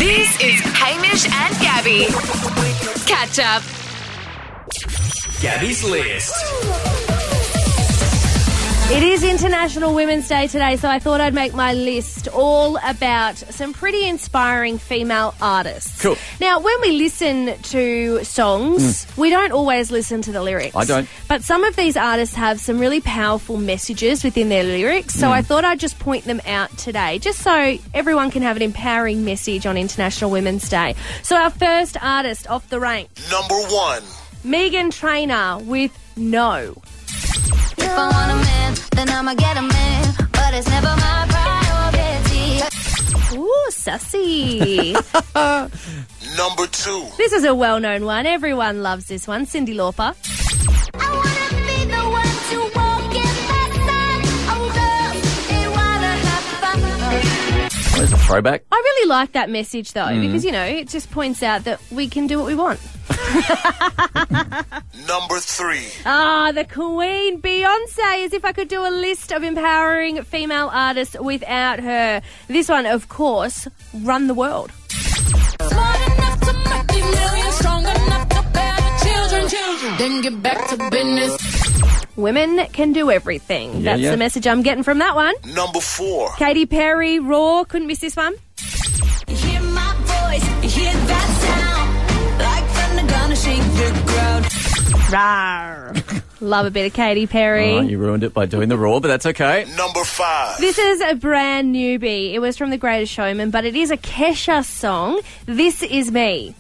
This is Hamish and Gabby. Catch up. Gabby's List. It is International Women's Day today, so I thought I'd make my list all about some pretty inspiring female artists. Cool. Now, when we listen to songs, we don't always listen to the lyrics. I don't. But some of these artists have some really powerful messages within their lyrics, so I thought I'd just point them out today, just so everyone can have an empowering message on International Women's Day. So our first artist off the rank, Number 1. Meghan Trainor with No. If I want a man, then I'ma get a man, but it's never my priority. Ooh, sassy. Number 2. This is a well-known one. Everyone loves this one. Cyndi Lauper. I wanna be the one to walk in the sun. Oh, girls, they wanna have fun. There's a throwback. I really like that message, though, because, you know, it just points out that we can do what we want. Number 3. Ah, the Queen, Beyonce, as if I could do a list of empowering female artists without her. This one, of course, Run the World. Smart enough to make these millions, strong enough to bear the children. Then get back to business. Women can do everything. That's yeah. the message I'm getting from that one. Number 4. Katy Perry, Raw, couldn't miss this one. You hear my voice, you hear that sound. Like thunder gonna shake the ground. Rawr. Love a bit of Katy Perry. Oh, you ruined it by doing the Raw, but that's okay. Number 5. This is a brand newbie. It was from The Greatest Showman, but it is a Kesha song. This Is Me.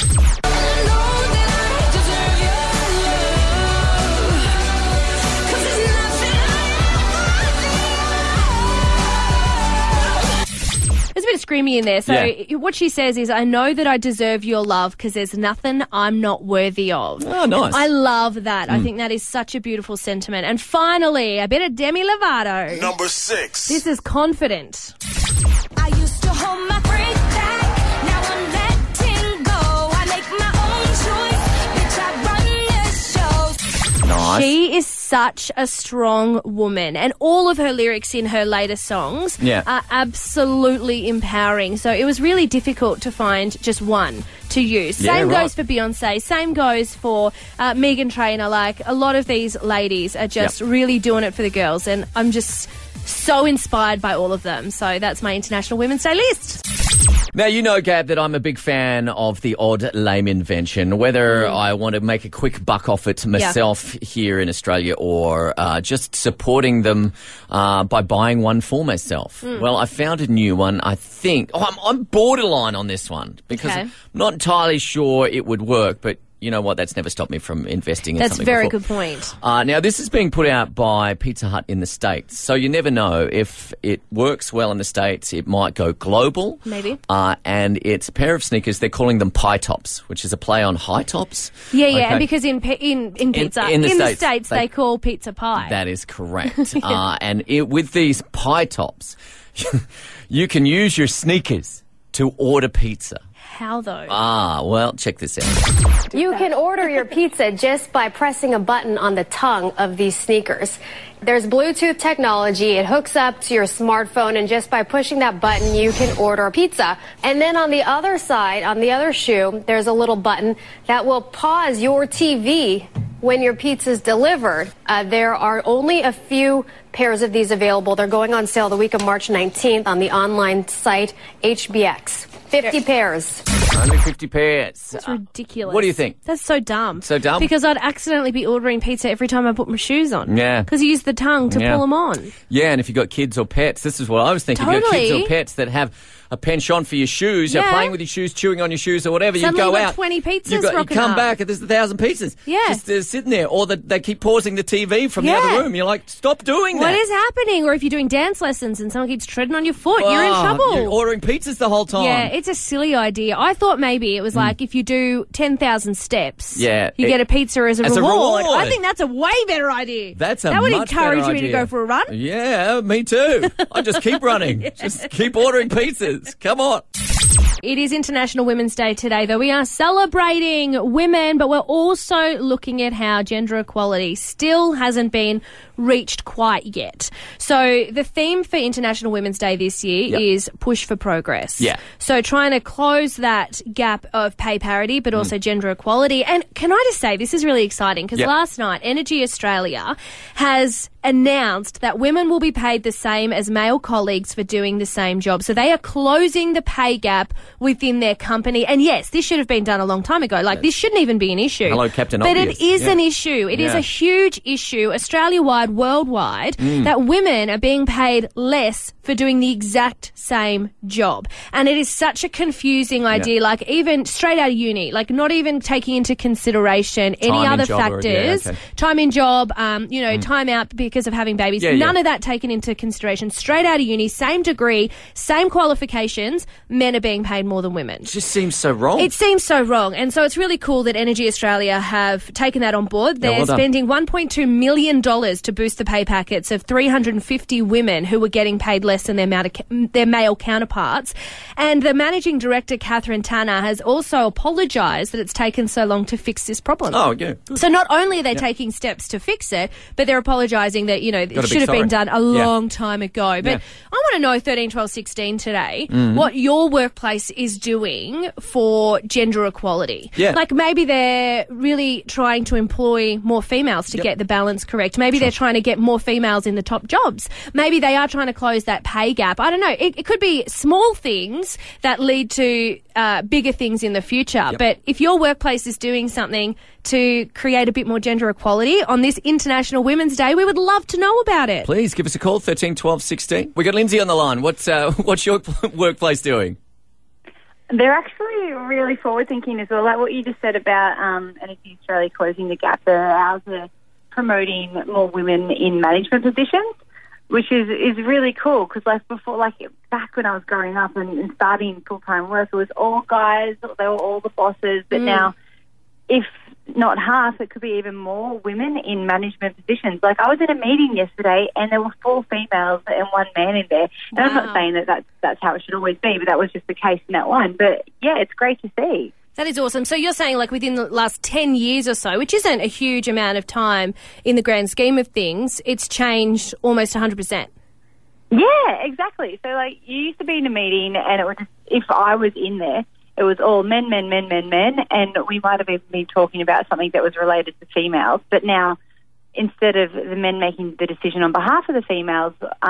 There's a bit of screamy in there. So what she says is, I know that I deserve your love because there's nothing I'm not worthy of. Oh, nice. I love that. I think that is such a beautiful sentiment. And finally, a bit of Demi Lovato. Number 6. This is Confident. I used to hold my breath back. Now I'm letting go. I make my own choice. Bitch, I run the shows. Nice. She is such a strong woman, and all of her lyrics in her latest songs are absolutely empowering. So it was really difficult to find just one to use. Yeah, Same right. goes for Beyonce. Same goes for Meghan Trainor. Like, a lot of these ladies are just really doing it for the girls, and I'm just so inspired by all of them. So that's my International Women's Day list. Now, you know, Gab, that I'm a big fan of the odd lame invention, whether I want to make a quick buck off it myself here in Australia or just supporting them by buying one for myself. Well, I found a new one, I think. I'm borderline on this one because I'm not entirely sure it would work, but you know what? That's never stopped me from investing in That's something a very before. good point. Now, this is being put out by Pizza Hut in the States, so you never know. If it works well in the States, it might go global. Maybe. And it's a pair of sneakers. They're calling them Pie Tops, which is a play on high tops. Yeah, Okay. and because in pizza, in the the States, States they call pizza pie. That is correct. And with these Pie Tops, you can use your sneakers to order pizza. How though? Well, check this out. You can order your pizza just by pressing a button on the tongue of these sneakers. There's Bluetooth technology. It hooks up to your smartphone, and just by pushing that button, you can order pizza. And then on the other side, on the other shoe, there's a little button that will pause your TV when your pizza's delivered. There are only a few pairs of these available. They're going on sale the week of March 19th on the online site HBX. 50 pairs. Only 50 pairs. That's ridiculous. What do you think? That's so dumb. So dumb? Because I'd accidentally be ordering pizza every time I put my shoes on. Yeah. Because you use the tongue to pull them on. Yeah, and if you've got kids or pets, this is what I was thinking. If you've got kids Totally. or pets that have a penchant for your shoes, you're Yeah. playing with your shoes, chewing on your shoes or whatever, Suddenly you go you've got out. 20 pizzas you rocking come up. back and there's 1,000 pizzas. Yeah. Just sitting there. Or they keep pausing the TV from the other room. You're like, stop doing What that. is happening? Or if you're doing dance lessons and someone keeps treading on your foot, you're in trouble. You're ordering pizzas the whole time. Yeah, it's a silly idea. I thought maybe it was like if you do 10,000 steps, Yeah, you get a pizza as a as a reward. reward. I think that's a way better idea. That's a That would much encourage better me to idea. go for a run. Yeah, me too. I just keep running. Just keep ordering pizzas. Come on. It is International Women's Day today, though. We are celebrating women, but we're also looking at how gender equality still hasn't been reached quite yet. So the theme for International Women's Day this year is push for progress. Yeah. So trying to close that gap of pay parity, but also gender equality. And can I just say, this is really exciting because last night Energy Australia has announced that women will be paid the same as male colleagues for doing the same job. So they are closing the pay gap within their company. And yes, this should have been done a long time ago. Like, this shouldn't even be an issue. Hello, Captain But Obvious. it is an issue. It is a huge issue, Australia-wide, worldwide, that women are being paid less for doing the exact same job. And it is such a confusing idea, like even straight out of uni, like not even taking into consideration any other factors. Time in job, time out because of having babies. None of that taken into consideration. Straight out of uni, same degree, same qualifications, men are being paid more than women. It just seems so wrong. It seems so wrong. And so it's really cool that Energy Australia have taken that on board. They're spending $1.2 million to boost the pay packets of 350 women who were getting paid less than their male counterparts. And the managing director, Catherine Tanner, has also apologised that it's taken so long to fix this problem. Oh, yeah. Good. So not only are they taking steps to fix it, but they're apologising that, it should have been done a long time ago. But I want to know, 13, 12, 16 today, what your workplace is doing for gender equality. Yeah. Like maybe they're really trying to employ more females to get the balance correct. Maybe they're trying to get more females in the top jobs. Maybe they are trying to close that pay gap. I don't know. It could be small things that lead to bigger things in the future. But if your workplace is doing something to create a bit more gender equality on this International Women's Day, we would love to know about it. Please give us a call, 13 12 16. We got Lindsay on the line. What's your workplace doing? They're actually really forward-thinking as well. Like what you just said about Energy Australia closing the gap, ours are promoting more women in management positions, which is really cool because back when I was growing up and starting full-time work, it was all guys, they were all the bosses, but now if not half, it could be even more women in management positions. Like I was in a meeting yesterday and there were 4 females and 1 man in there. And I'm not saying that that's how it should always be, but that was just the case in that one. But yeah, it's great to see. That is awesome. So you're saying like within the last 10 years or so, which isn't a huge amount of time in the grand scheme of things, it's changed almost 100%. Yeah, exactly. So like you used to be in a meeting and it was just, if I was in there, it was all men, and we might have even been talking about something that was related to females. But now, instead of the men making the decision on behalf of the females,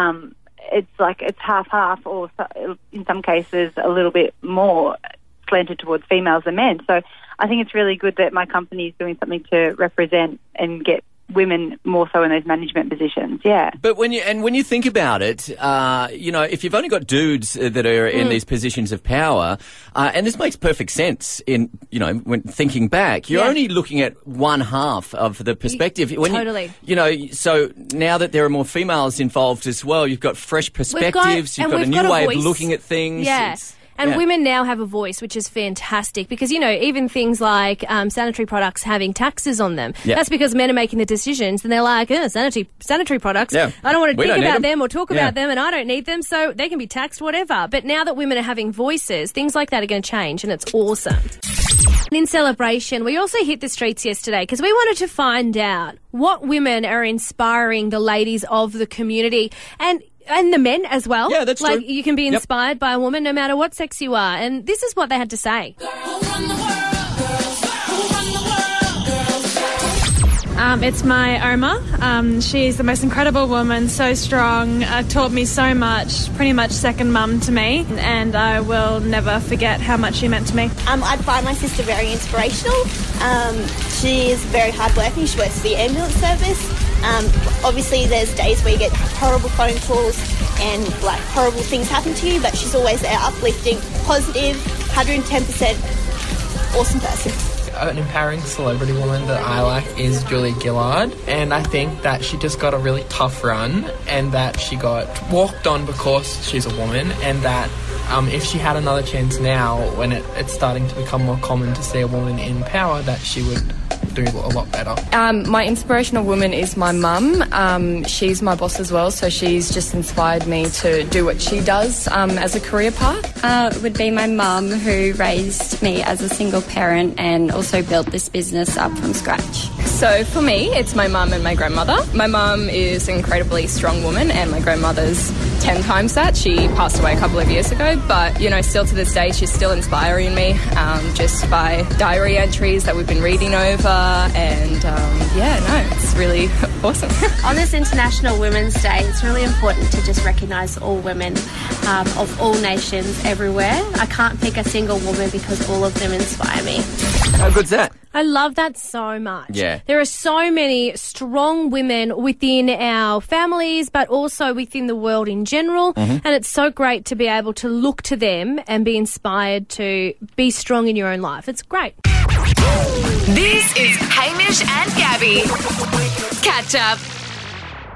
it's half-half, or in some cases a little bit more slanted towards females than men. So I think it's really good that my company is doing something to represent and get women more so in those management positions, But when you think about it, if you've only got dudes that are in these positions of power, and this makes perfect sense when thinking back, you're only looking at one half of the perspective. Totally. So now that there are more females involved as well, you've got fresh perspectives, you've got a new way of looking at things. Yeah. And women now have a voice, which is fantastic because, even things like sanitary products having taxes on them, that's because men are making the decisions and they're like, sanitary products, I don't want to think about them or talk about them and I don't need them, so they can be taxed, whatever. But now that women are having voices, things like that are going to change and it's awesome. And in celebration, we also hit the streets yesterday because we wanted to find out what women are inspiring the ladies of the community and the men as well. Yeah, that's true. You can be inspired by a woman no matter what sex you are. And this is what they had to say. It's my Oma. She's the most incredible woman, so strong, taught me so much, pretty much second mum to me, and I will never forget how much she meant to me. I find my sister very inspirational. She is very hardworking. She works for the ambulance service. Obviously, there's days where you get horrible phone calls and horrible things happen to you, but she's always there, uplifting, positive, 110% awesome person. An empowering celebrity woman that I like is Julia Gillard, and I think that she just got a really tough run and that she got walked on because she's a woman, and that if she had another chance now when it's starting to become more common to see a woman in power, that she would do a lot better. My inspirational woman is my mum. She's my boss as well, so she's just inspired me to do what she does as a career path. It would be my mum, who raised me as a single parent and also built this business up from scratch. So for me, it's my mum and my grandmother. My mum is an incredibly strong woman and my grandmother's 10 times that. She passed away a couple of years ago, but, you know, still to this day, she's still inspiring me just by diary entries that we've been reading over. And, it's really awesome. On this International Women's Day, it's really important to just recognise all women of all nations everywhere. I can't pick a single woman because all of them inspire me. How good's that? I love that so much. Yeah. There are so many strong women within our families, but also within the world in general. And it's so great to be able to look to them and be inspired to be strong in your own life. It's great. This is Hamish and Gabby. Catch up.